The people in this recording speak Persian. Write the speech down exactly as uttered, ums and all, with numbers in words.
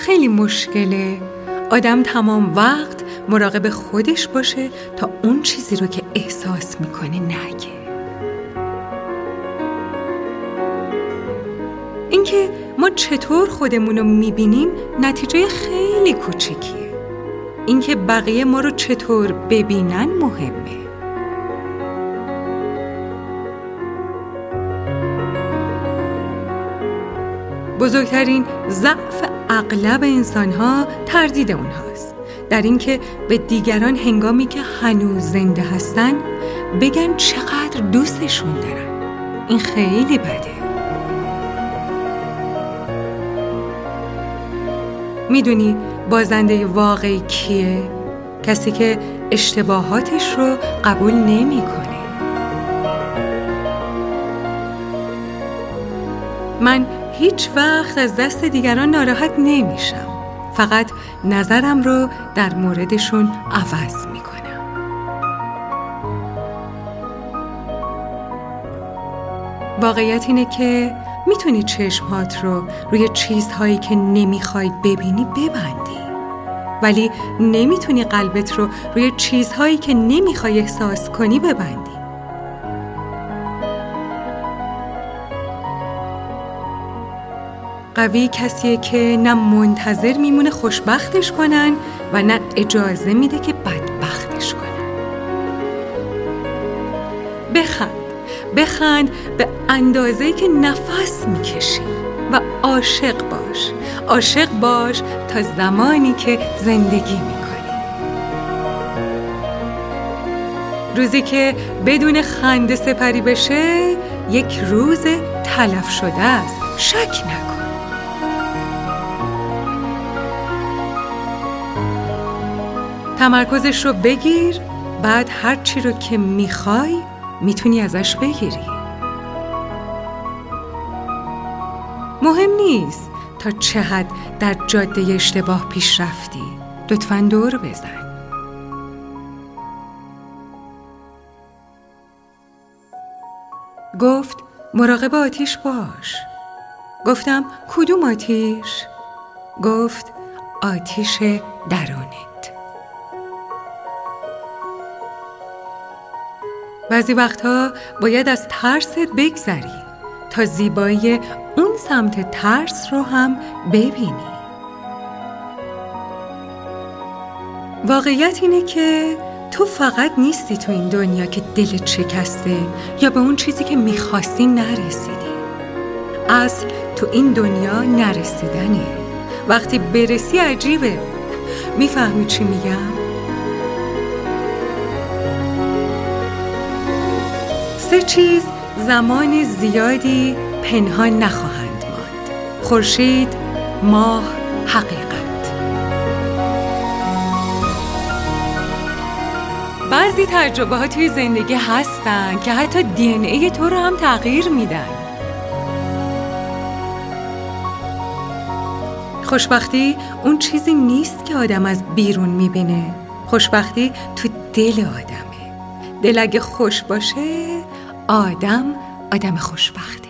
خیلی مشکله آدم تمام وقت مراقب خودش باشه تا اون چیزی رو که احساس میکنه نگه. اینکه ما چطور خودمون رو میبینیم نتیجه خیلی کوچیکیه. اینکه بقیه ما رو چطور ببینن مهمه. بزرگترین ضعف اغلب انسان‌ها تردید اونهاست در اینکه به دیگران هنگامی که هنوز زنده هستن بگن چقدر دوستشون دارن. این خیلی بده. میدونی بازنده واقعی کیه؟ کسی که اشتباهاتش رو قبول نمی‌کنه. من هیچ وقت از دست دیگران ناراحت نمیشم. فقط نظرم رو در موردشون عوض میکنم. واقعیت اینه که میتونی چشمهات رو روی چیزهایی که نمیخوای ببینی ببندی، ولی نمیتونی قلبت رو روی چیزهایی که نمیخوای احساس کنی ببندی. قوی کسیه که نه منتظر میمونه خوشبختش کنن و نه اجازه میده که بدبختش کنن. بخند بخند به اندازه‌ای که نفس میکشی و عاشق باش عاشق باش تا زمانی که زندگی میکنی. روزی که بدون خنده سپری بشه یک روز تلف شده است. شک نکن. تمرکزش رو بگیر، بعد هر چی رو که میخوای میتونی ازش بگیری. مهم نیست تا چه حد در جاده اشتباه پیش رفتی. لطفاً دور بزن. گفت مراقب آتیش باش. گفتم کدوم آتیش؟ گفت آتیش درونت. بعضی وقتها باید از ترست بگذری تا زیبایی اون سمت ترس رو هم ببینی. واقعیت اینه که تو فقط نیستی تو این دنیا که دلت شکسته یا به اون چیزی که میخواستی نرسیدی. اصل تو این دنیا نرسیدنه. وقتی برسی عجیبه. میفهمی چی میگم؟ سه چیز زمان زیادی پنهان نخواهند ماند: خورشید، ماه، حقیقت. بعضی تجربه ها توی زندگی هستن که حتی دی ان ای تو رو هم تغییر میدن. خوشبختی اون چیزی نیست که آدم از بیرون میبینه. خوشبختی تو دل آدمه. دل اگه خوش باشه آدم آدم خوشبخته.